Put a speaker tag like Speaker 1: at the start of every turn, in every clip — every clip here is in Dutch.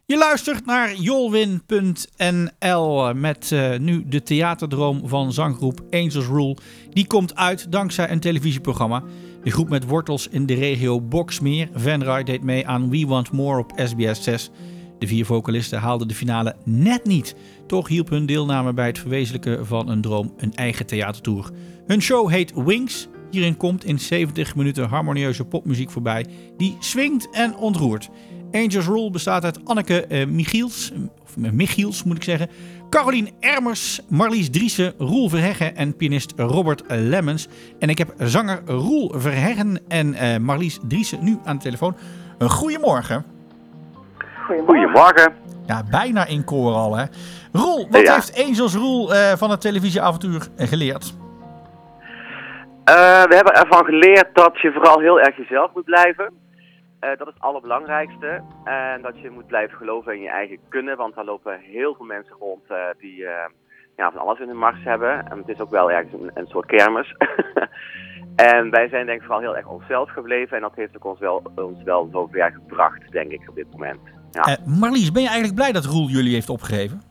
Speaker 1: Je luistert naar Jolwin.nl met nu de theaterdroom van zanggroep Angels Rule. Die komt uit dankzij een televisieprogramma. De groep met wortels in de regio Boxmeer. Venray deed mee aan We Want More op SBS 6. De 4 vocalisten haalden de finale net niet. Toch hielp hun deelname bij het verwezenlijken van een droom een eigen theatertour. Hun show heet Wings. Hierin komt in 70 minuten harmonieuze popmuziek voorbij die swingt en ontroert. Angels Rule bestaat uit Anneke Michiels moet ik zeggen, Carolien Ermers, Marlies Driessen, Roel Verheggen en pianist Robert Lemmens. En ik heb zanger Roel Verheggen en Marlies Driessen nu aan de telefoon. Goedemorgen.
Speaker 2: Goedemorgen.
Speaker 1: Ja, bijna in koor al, hè. Roel, wat heeft Angels Rule van het televisieavontuur geleerd?
Speaker 2: We hebben ervan geleerd dat je vooral heel erg jezelf moet blijven. Dat is het allerbelangrijkste. En dat je moet blijven geloven in je eigen kunnen. Want daar lopen heel veel mensen rond die van alles in hun mars hebben. En het is ook wel ergens een soort kermis. En wij zijn denk ik vooral heel erg onszelf gebleven. En dat heeft ook ons wel zover gebracht, denk ik, op dit moment. Ja.
Speaker 1: Marlies, ben je eigenlijk blij dat Roel jullie heeft opgegeven?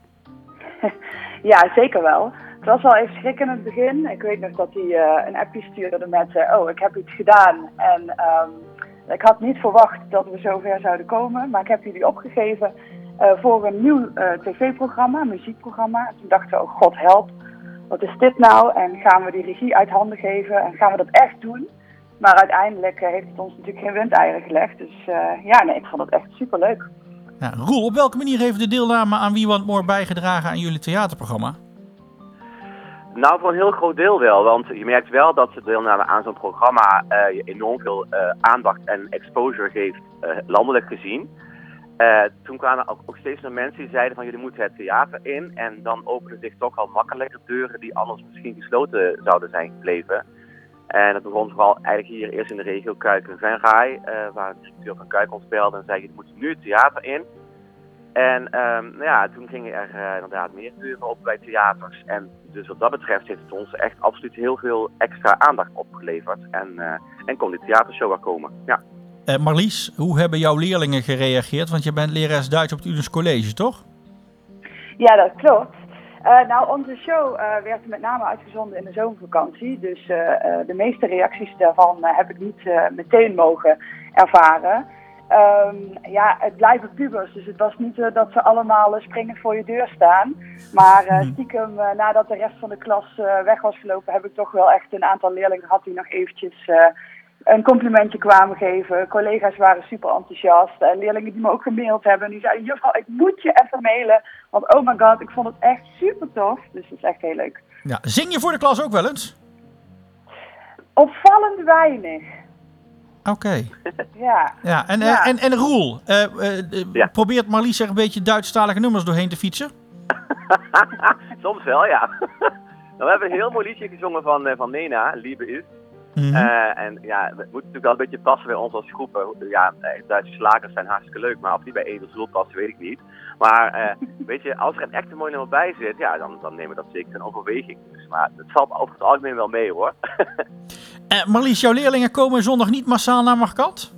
Speaker 3: Ja, zeker wel. Het was wel even schrik in het begin. Ik weet nog dat hij een appje stuurde met ik heb iets gedaan. En ik had niet verwacht dat we zover zouden komen. Maar ik heb jullie opgegeven voor een nieuw tv-programma, een muziekprogramma. En toen dachten we, oh god help, wat is dit nou? En gaan we die regie uit handen geven? En gaan we dat echt doen? Maar uiteindelijk heeft het ons natuurlijk geen windeieren gelegd. Dus ik vond het echt superleuk.
Speaker 1: Ja, Roel, op welke manier heeft de deelname aan We Want More bijgedragen aan jullie theaterprogramma?
Speaker 2: Nou, voor een heel groot deel wel. Want je merkt wel dat de deelname aan zo'n programma je enorm veel aandacht en exposure geeft, landelijk gezien. Toen kwamen ook steeds meer mensen die zeiden van jullie moeten het theater in. En dan openen zich toch al makkelijker deuren die anders misschien gesloten zouden zijn gebleven. En dat begon vooral eigenlijk hier eerst in de regio Kuik en Venray, waar de directeur van Kuik ons belde en zei, je moet nu het theater in. En toen gingen er inderdaad meer deuren op bij theaters. En dus wat dat betreft heeft het ons echt absoluut heel veel extra aandacht opgeleverd. En kon die theatershow er komen, ja.
Speaker 1: Marlies, hoe hebben jouw leerlingen gereageerd? Want je bent lerares Duits op het Udens College, toch?
Speaker 3: Ja, dat klopt. Onze show werd met name uitgezonden in de zomervakantie. Dus de meeste reacties daarvan heb ik niet meteen mogen ervaren. Het blijven pubers, dus het was niet dat ze allemaal springend voor je deur staan. Maar stiekem, nadat de rest van de klas weg was gelopen, heb ik toch wel echt een aantal leerlingen gehad die nog eventjes een complimentje kwamen geven. Collega's waren super enthousiast. Leerlingen die me ook gemaild hebben. En die zeiden, juffrouw, ik moet je even mailen. Want oh my god, ik vond het echt super tof. Dus dat is echt heel leuk.
Speaker 1: Ja, zing je voor de klas ook wel eens?
Speaker 3: Opvallend weinig.
Speaker 1: Oké.
Speaker 3: Ja.
Speaker 1: En Roel, probeert Marlies er een beetje Duitsstalige nummers doorheen te fietsen?
Speaker 2: Soms wel, ja. We hebben een heel mooi liedje gezongen van Nena, Liebe is. Het moet natuurlijk wel een beetje passen bij ons als groep. Ja, Duitse slagers zijn hartstikke leuk, maar of die bij Angels Rule passen, weet ik niet. Maar weet je, als er een echte mooi nummer bij zit, ja, dan nemen we dat zeker in overweging. Dus, maar het valt over het algemeen wel mee, hoor.
Speaker 1: Marlies, jouw leerlingen komen zondag niet massaal naar Markant?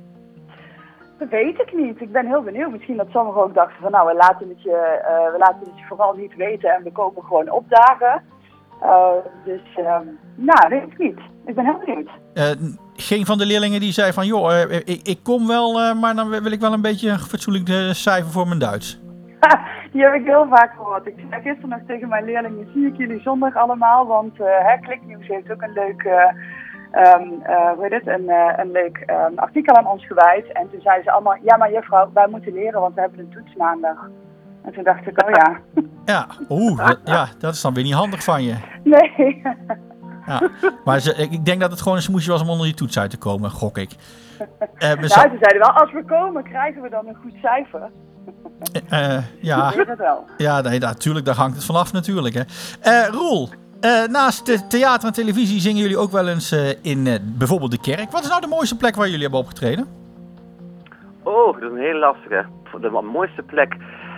Speaker 3: Dat weet ik niet. Ik ben heel benieuwd. Misschien dat sommigen ook dachten van we laten het je vooral niet weten en we komen gewoon opdagen. Weet ik niet. Ik ben heel benieuwd.
Speaker 1: Geen van de leerlingen die zei van ik kom wel, maar dan wil ik wel een beetje een fatsoenlijk cijfer voor mijn Duits.
Speaker 3: Die heb ik heel vaak gehoord. Ik zei gisteren nog tegen mijn leerlingen, zie ik jullie zondag allemaal, want Kliknieuws heeft ook een leuk, een leuk artikel aan ons gewijd. En toen zeiden ze allemaal, ja maar juffrouw, wij moeten leren, want we hebben een toets maandag. En toen dacht ik, oh ja.
Speaker 1: Ja, dat is dan weer niet handig van je.
Speaker 3: Nee.
Speaker 1: Ja, maar ik denk dat het gewoon een smoesje was om onder die toets uit te komen, gok ik.
Speaker 3: Ze zeiden wel, als we komen, krijgen we dan een goed cijfer.
Speaker 1: Ja.
Speaker 3: Ik weet het wel.
Speaker 1: Ja, nee, natuurlijk, daar hangt het vanaf natuurlijk. Hè. Roel, naast de theater en televisie zingen jullie ook wel eens in bijvoorbeeld de kerk. Wat is nou de mooiste plek waar jullie hebben opgetreden?
Speaker 2: Oh, dat is een hele lastige. De mooiste plek...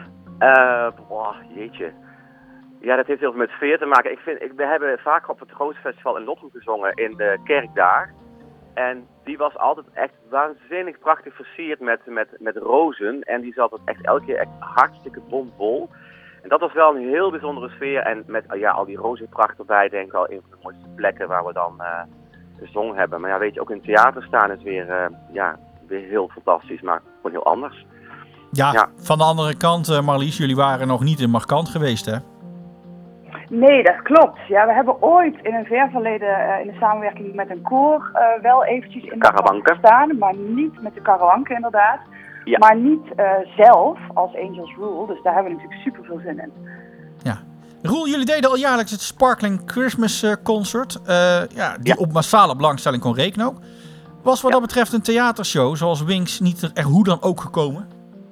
Speaker 2: jeetje. Ja, dat heeft heel veel met sfeer te maken. We hebben vaak op het grootste festival in Lochem gezongen in de kerk daar. En die was altijd echt waanzinnig prachtig versierd met rozen. En die zat echt elke keer echt hartstikke bomvol. En dat was wel een heel bijzondere sfeer. En met al die rozenpracht erbij, denk ik wel een van de mooiste plekken waar we dan gezongen hebben. Maar ja, weet je, ook in het theater staan is weer heel fantastisch, maar gewoon heel anders.
Speaker 1: Ja, van de andere kant, Marlies, jullie waren nog niet in Markant geweest, hè?
Speaker 3: Nee, dat klopt. Ja, we hebben ooit in een ver verleden in de samenwerking met een koor wel eventjes in
Speaker 2: Karawanken
Speaker 3: gestaan, maar niet met de Karawanken inderdaad.
Speaker 2: Ja.
Speaker 3: Maar niet zelf als Angels Rule, dus daar hebben we natuurlijk super veel zin in.
Speaker 1: Ja. Roel, jullie deden al jaarlijks het Sparkling Christmas Concert, die op massale belangstelling kon rekenen ook. Was wat dat betreft een theatershow zoals Wings niet er hoe dan ook gekomen?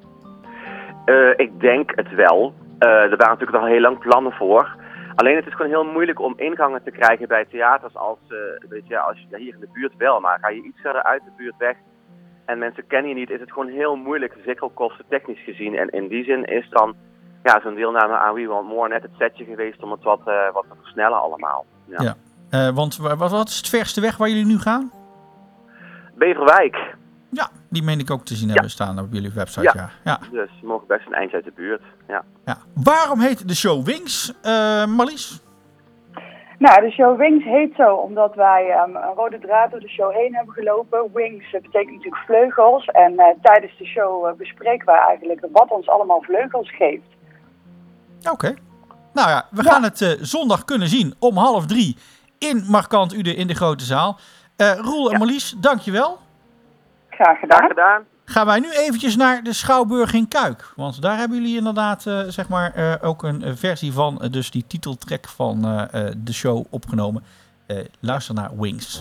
Speaker 2: Ik denk het wel. Er waren natuurlijk al heel lang plannen voor. Alleen het is gewoon heel moeilijk om ingangen te krijgen bij theaters als je hier in de buurt wel, maar ga je iets verder uit de buurt weg en mensen kennen je niet, is het gewoon heel moeilijk, zeker op kosten technisch gezien. En in die zin is dan zo'n deelname aan We Want More net het setje geweest om het wat te versnellen allemaal. Ja.
Speaker 1: Want wat is het verste weg waar jullie nu gaan?
Speaker 2: Beverwijk.
Speaker 1: Ja, die meen ik ook te zien hebben staan op jullie website. Ja.
Speaker 2: Dus we mogen best een eindje uit de buurt. Ja.
Speaker 1: Waarom heet de show Wings, Marlies?
Speaker 3: Nou, de show Wings heet zo omdat wij een rode draad door de show heen hebben gelopen. Wings betekent natuurlijk vleugels. En tijdens de show bespreken wij eigenlijk wat ons allemaal vleugels geeft.
Speaker 1: Oké. Nou ja, we gaan het zondag kunnen zien om 2:30 in Markant Ude in de grote zaal. Roel en Marlies, dankjewel.
Speaker 3: Graag gedaan.
Speaker 1: Gaan wij nu eventjes naar de Schouwburg in Kuik. Want daar hebben jullie inderdaad ook een versie van dus die titeltrack van de show opgenomen. Luister naar Wings.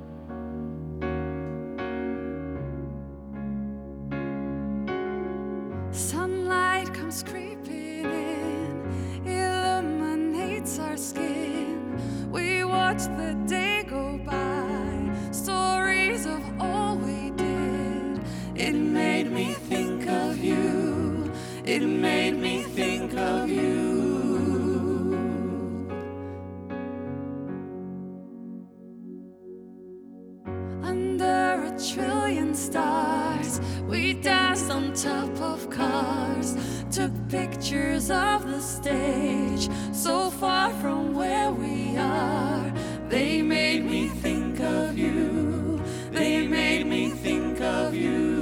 Speaker 4: Sunlight comes creeping in, illuminates our skin. We watch the day go by, stories of all we did. It made me think of you. It made me think of you. Under a trillion stars, we danced on top of cars, took pictures of the stage, so far from where we are. They made me think of you. They made me think of you.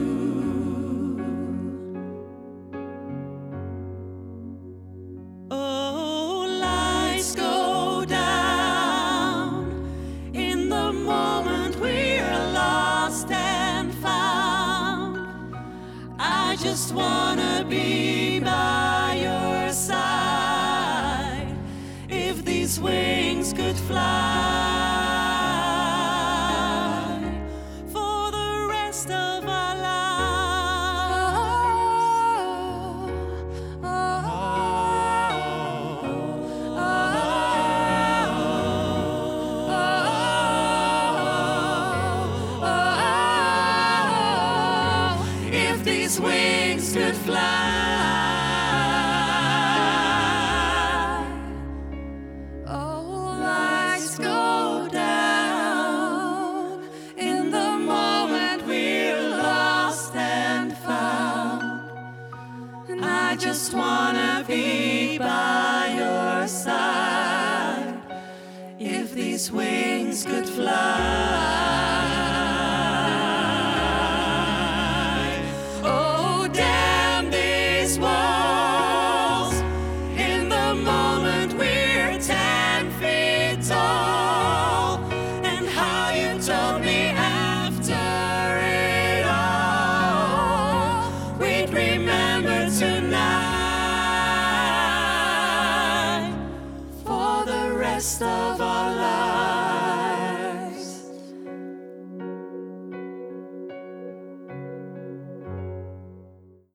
Speaker 4: Oh, lights go down in the moment we're lost and found. I just wanna be by your side. If these wings could fly. Wings could fly. Oh, lights go down in the moment we're lost and found. And I just wanna be by your side. If these wings could fly. Of